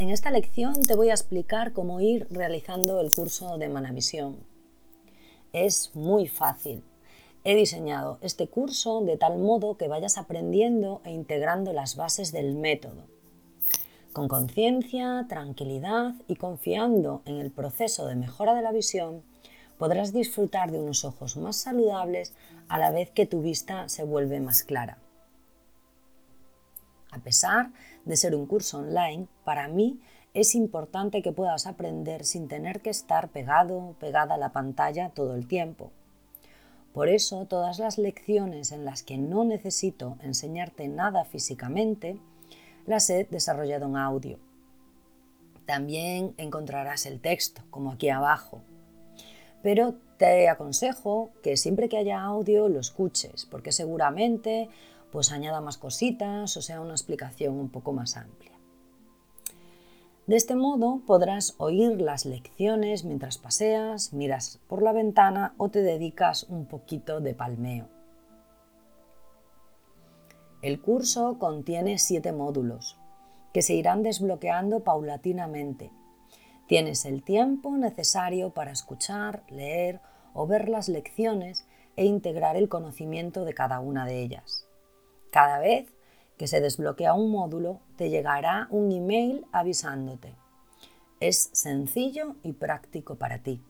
En esta lección te voy a explicar cómo ir realizando el curso de Manavisión. Es muy fácil. He diseñado este curso de tal modo que vayas aprendiendo e integrando las bases del método. Con conciencia, tranquilidad y confiando en el proceso de mejora de la visión, podrás disfrutar de unos ojos más saludables a la vez que tu vista se vuelve más clara. A pesar de ser un curso online, para mí es importante que puedas aprender sin tener que estar pegada a la pantalla todo el tiempo. Por eso, todas las lecciones en las que no necesito enseñarte nada físicamente, las he desarrollado en audio. También encontrarás el texto, como aquí abajo. Pero te aconsejo que siempre que haya audio lo escuches, porque seguramente añada más cositas o sea una explicación un poco más amplia. De este modo podrás oír las lecciones mientras paseas, miras por la ventana o te dedicas un poquito de palmeo. El curso contiene 7 módulos que se irán desbloqueando paulatinamente. Tienes el tiempo necesario para escuchar, leer o ver las lecciones e integrar el conocimiento de cada una de ellas. Cada vez que se desbloquea un módulo, te llegará un email avisándote. Es sencillo y práctico para ti.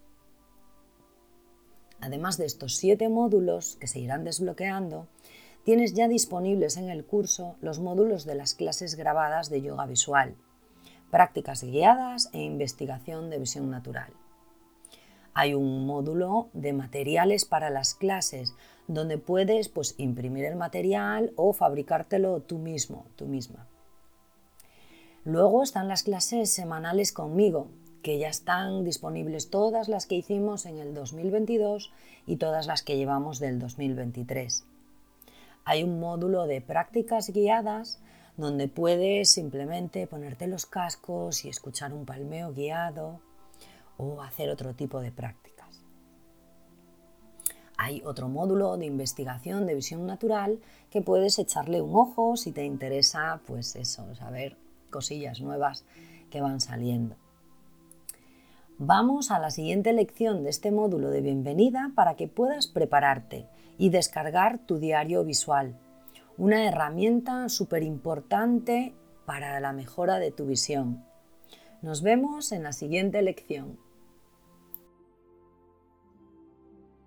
Además de estos 7 módulos que se irán desbloqueando, tienes ya disponibles en el curso los módulos de las clases grabadas de yoga visual, prácticas guiadas e investigación de visión natural. Hay un módulo de materiales para las clases donde puedes imprimir el material o fabricártelo tú mismo, tú misma. Luego están las clases semanales conmigo, que ya están disponibles todas las que hicimos en el 2022 y todas las que llevamos del 2023. Hay un módulo de prácticas guiadas donde puedes simplemente ponerte los cascos y escuchar un palmeo guiado o hacer otro tipo de prácticas. Hay otro módulo de investigación de visión natural que puedes echarle un ojo si te interesa, saber cosillas nuevas que van saliendo. Vamos a la siguiente lección de este módulo de bienvenida para que puedas prepararte y descargar tu diario visual, una herramienta súper importante para la mejora de tu visión. Nos vemos en la siguiente lección.